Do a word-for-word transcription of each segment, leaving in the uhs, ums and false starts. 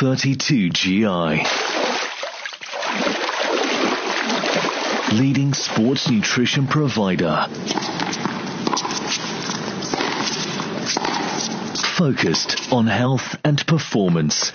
thirty-two G I. Leading sports nutrition provider. Focused on health and performance.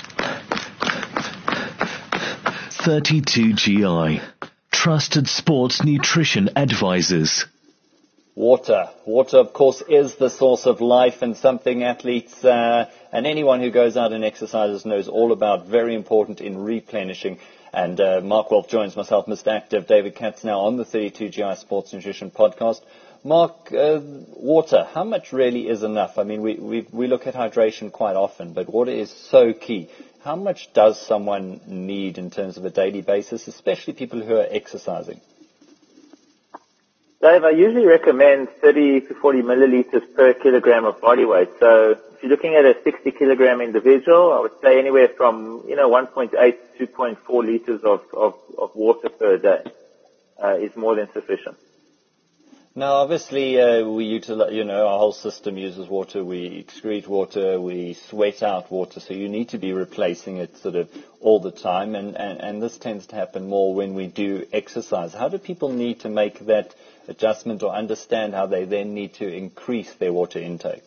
thirty-two G I. Trusted sports nutrition advisors. Water. Water, of course, is the source of life, and something athletes uh, and anyone who goes out and exercises knows all about. Very important in replenishing. And uh, Mark Wolf joins myself, Mister Active, David Katz, now on the thirty-two G I Sports Nutrition Podcast. Mark, uh, water, how much really is enough? I mean, we, we we look at hydration quite often, but water is so key. How much does someone need in terms of a daily basis, especially people who are exercising? Dave, I usually recommend thirty to forty milliliters per kilogram of body weight. So if you're looking at a sixty kilogram individual, I would say anywhere from, you know, one point eight to two point four liters of, of, of water per day uh, is more than sufficient. Now, obviously, uh, we utilize, you know, our whole system uses water. We excrete water, we sweat out water, so you need to be replacing it sort of all the time, and, and, and this tends to happen more when we do exercise. How do people need to make that adjustment or understand how they then need to increase their water intake?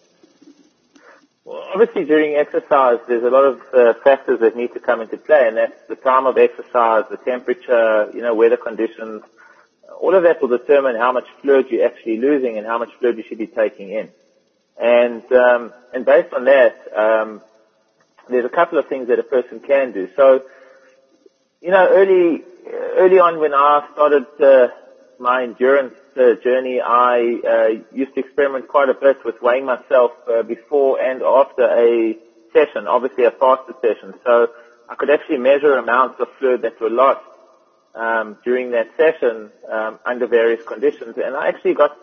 Well, obviously, during exercise, there's a lot of uh, factors that need to come into play, and that's the time of exercise, the temperature, you know, weather conditions. All of that will determine how much fluid you're actually losing and how much fluid you should be taking in. And um, and based on that, um, there's a couple of things that a person can do. So, you know, early early on when I started uh, my endurance uh, journey, I uh, used to experiment quite a bit with weighing myself uh, before and after a session, obviously a fasted session. So I could actually measure amounts of fluid that were lost Um, during that session um, under various conditions, and I actually got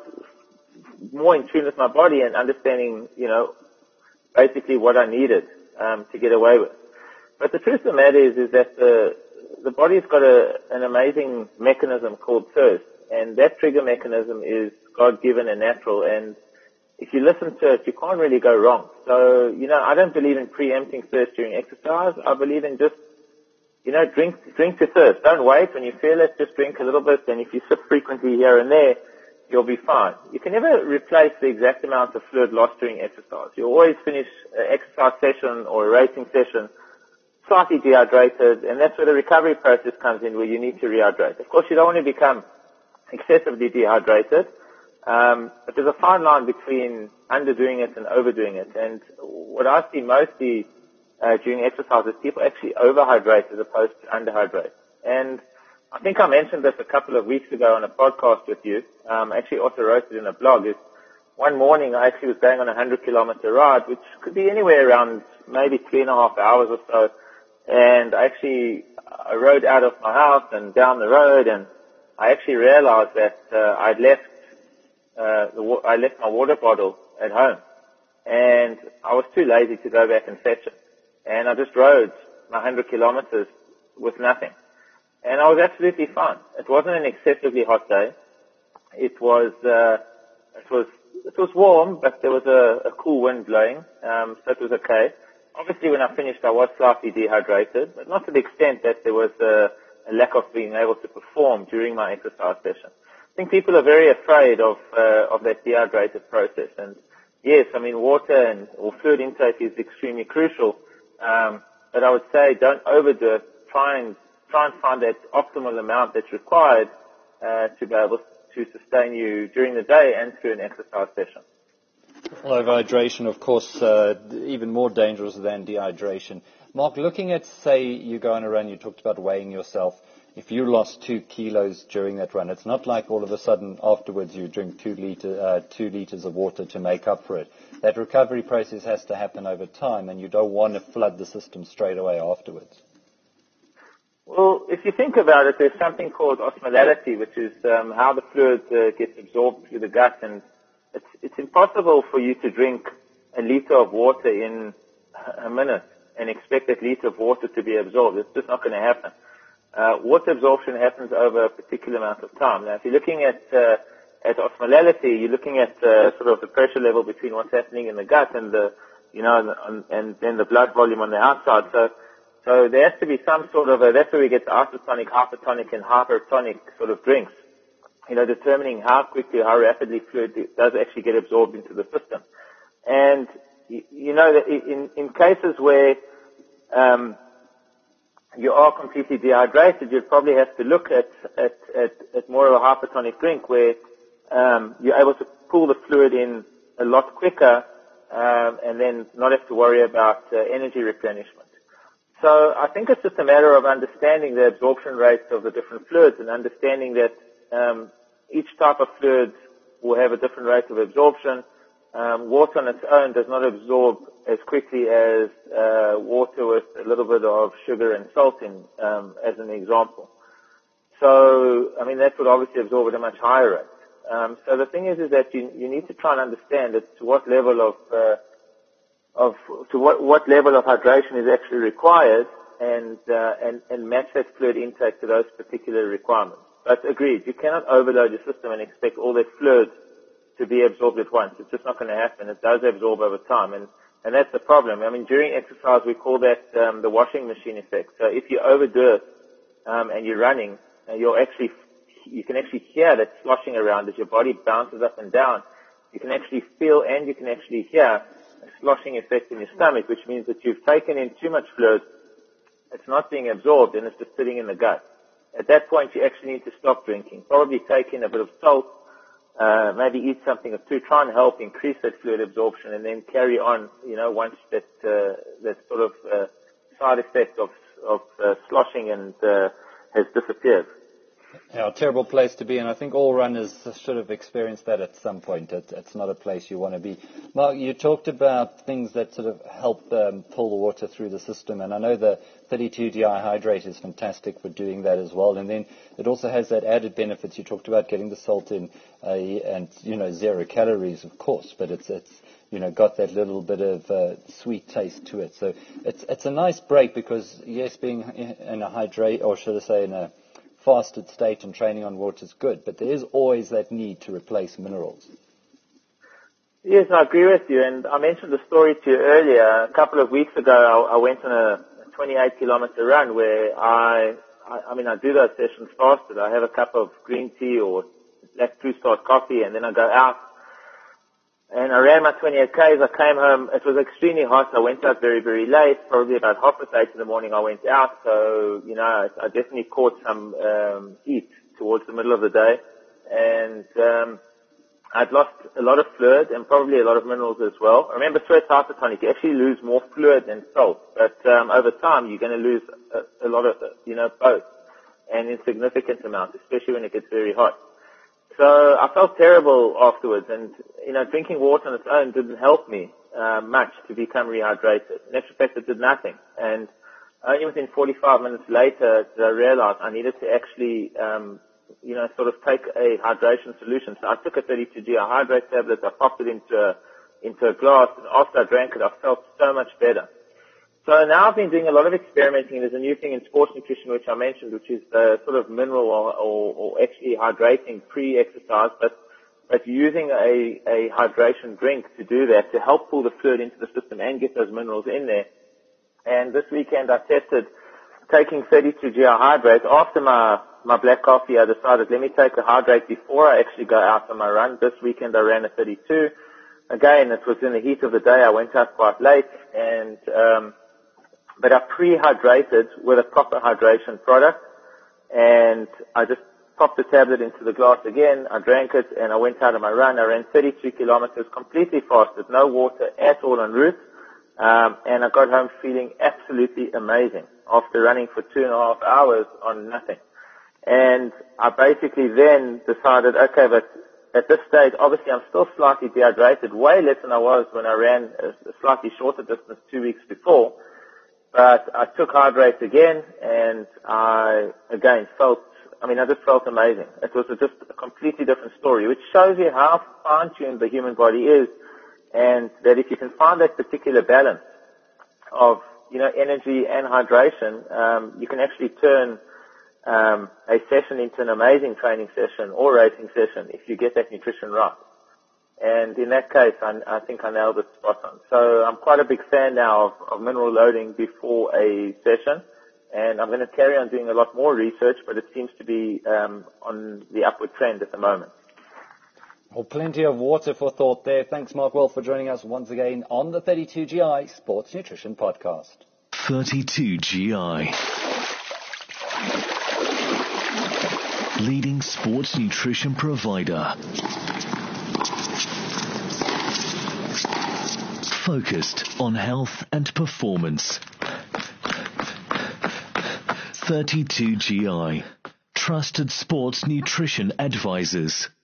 more in tune with my body and understanding, you know, basically what I needed um, to get away with. But the truth of the matter is, is that the the body's got a, an amazing mechanism called thirst, and that trigger mechanism is God-given and natural. And if you listen to it, you can't really go wrong. So, you know, I don't believe in preempting thirst during exercise. I believe in just You know, drink, drink to thirst. Don't wait. When you feel it, just drink a little bit. And if you sip frequently here and there, you'll be fine. You can never replace the exact amount of fluid lost during exercise. You always finish an exercise session or a racing session slightly dehydrated. And that's where the recovery process comes in, where you need to rehydrate. Of course, you don't want to become excessively dehydrated. Um, but there's a fine line between underdoing it and overdoing it. And what I see mostly Uh, during exercises, people actually overhydrate as opposed to underhydrate. And I think I mentioned this a couple of weeks ago on a podcast with you. Um, actually also wrote it in a blog. Is one morning I actually was going on a hundred kilometer ride, which could be anywhere around maybe three and a half hours or so. And I actually I rode out of my house and down the road, and I actually realized that uh, I'd left uh, the wa- I left my water bottle at home, and I was too lazy to go back and fetch it. And I just rode my hundred kilometers with nothing. And I was absolutely fine. It wasn't an excessively hot day. It was, uh, it was, it was warm, but there was a, a cool wind blowing, um, so it was okay. Obviously when I finished I was slightly dehydrated, but not to the extent that there was a, a lack of being able to perform during my exercise session. I think people are very afraid of, uh, of that dehydrated process. And yes, I mean water and, or fluid intake is extremely crucial. Um, but I would say don't overdo it. Try and try and find that optimal amount that's required uh, to be able to sustain you during the day and through an exercise session. Well, overhydration, of course, uh, even more dangerous than dehydration. Mark, looking at, say, you go on a run, you talked about weighing yourself. If you lost two kilos during that run, it's not like all of a sudden afterwards you drink two, liter, uh, two liters of water to make up for it. That recovery process has to happen over time, and you don't want to flood the system straight away afterwards. Well, if you think about it, there's something called osmolality, which is um, how the fluid uh, gets absorbed through the gut, and it's, it's impossible for you to drink a liter of water in a minute and expect that liter of water to be absorbed. It's just not going to happen. Uh, water absorption happens over a particular amount of time. Now, if you're looking at uh, at osmolality, you're looking at uh, sort of the pressure level between what's happening in the gut and the, you know, and, and then the blood volume on the outside. So, so So there has to be some sort of a, that's where we get the isotonic, hypertonic, and hypertonic sort of drinks, you know, determining how quickly, how rapidly fluid does actually get absorbed into the system. And, you know, that in, in cases where um, you are completely dehydrated, you'd probably have to look at, at, at, at more of a hypertonic drink where um, you're able to pull the fluid in a lot quicker um, and then not have to worry about uh, energy replenishment. So I think it's just a matter of understanding the absorption rates of the different fluids and understanding that um, each type of fluid will have a different rate of absorption. Um, water on its own does not absorb as quickly as uh, water with a little bit of sugar and salt in, um, as an example. So, I mean, that would obviously absorb at a much higher rate. Um, so the thing is, is that you, you need to try and understand as to what level of, uh, of to what, what level of hydration is actually required, and, uh, and and match that fluid intake to those particular requirements. But agreed, you cannot overload your system and expect all that fluid to be absorbed at once. It's just not going to happen. It does absorb over time, and and that's the problem. I mean, during exercise, we call that um, the washing machine effect. So if you overdo it um, and you're running, uh, you'll actually you can actually hear that sloshing around as your body bounces up and down. You can actually feel and you can actually hear a sloshing effect in your stomach, which means that you've taken in too much fluid. It's not being absorbed, and it's just sitting in the gut. At that point, you actually need to stop drinking. Probably take in a bit of salt, uh, maybe eat something or two, try and help increase that fluid absorption, and then carry on, you know, once that, uh, that sort of, uh, side effect of, of, uh, sloshing and, uh, has disappeared. Yeah, a terrible place to be, and I think all runners should have experienced that at some point. It, it's not a place you want to be. Mark, you talked about things that sort of help um, pull the water through the system, and I know the thirty-two D I Hydrate is fantastic for doing that as well. And then it also has that added benefits. You talked about getting the salt in, uh, and you know, zero calories, of course, but it's it's you know got that little bit of uh, sweet taste to it. So it's it's a nice break because yes, being in a hydrate, or should I say, in a fasted state and training on water is good, but there is always that need to replace minerals. Yes, I agree with you, and I mentioned the story to you earlier. A couple of weeks ago, I, I went on a twenty-eight kilometer run where I, I, I mean, I do those sessions fasted. I have a cup of green tea or black True Start coffee, and then I go out. And I ran my twenty-eight Ks. I came home. It was extremely hot. I went out very, very late, probably about half past eight in the morning I went out. So, you know, I, I definitely caught some um, heat towards the middle of the day. And um, I'd lost a lot of fluid and probably a lot of minerals as well. Remember, sweat hypertonic, you actually lose more fluid than salt. But um, over time, you're going to lose a, a lot of, you know, both, and in significant amounts, especially when it gets very hot. So I felt terrible afterwards, and, you know, drinking water on its own didn't help me uh, much to become rehydrated. In actual fact, it did nothing. And only within forty-five minutes later did I realize I needed to actually, um, you know, sort of take a hydration solution. So I took a thirty-two G I Hydrate tablet, I popped it into a, into a glass, and after I drank it, I felt so much better. So now I've been doing a lot of experimenting. There's a new thing in sports nutrition which I mentioned, which is the sort of mineral or, or, or actually hydrating pre-exercise, but, but using a, a hydration drink to do that, to help pull the fluid into the system and get those minerals in there. And this weekend I tested taking thirty-two G I Hydrate. After my, my black coffee, I decided, let me take a hydrate before I actually go out on my run. This weekend I ran a thirty-two. Again, it was in the heat of the day. I went out quite late, and um, but I pre-hydrated with a proper hydration product, and I just popped the tablet into the glass again. I drank it, and I went out on my run. I ran thirty-two kilometers completely fasted, no water at all en route, um, and I got home feeling absolutely amazing after running for two and a half hours on nothing. And I basically then decided, okay, but at this stage, obviously I'm still slightly dehydrated, way less than I was when I ran a slightly shorter distance two weeks before. But I took Hydrate again, and I, again, felt, I mean, I just felt amazing. It was a, just a completely different story, which shows you how fine-tuned the human body is, and that if you can find that particular balance of, you know, energy and hydration, um, you can actually turn um, a session into an amazing training session or racing session if you get that nutrition right. And in that case, I, I think I nailed it spot on. So I'm quite a big fan now of, of mineral loading before a session. And I'm going to carry on doing a lot more research, but it seems to be um, on the upward trend at the moment. Well, plenty of water for thought there. Thanks, Mark Wolf, for joining us once again on the thirty-two G I Sports Nutrition Podcast. thirty-two G I. Leading sports nutrition provider. Focused on health and performance. thirty-two G I. Trusted sports nutrition advisors.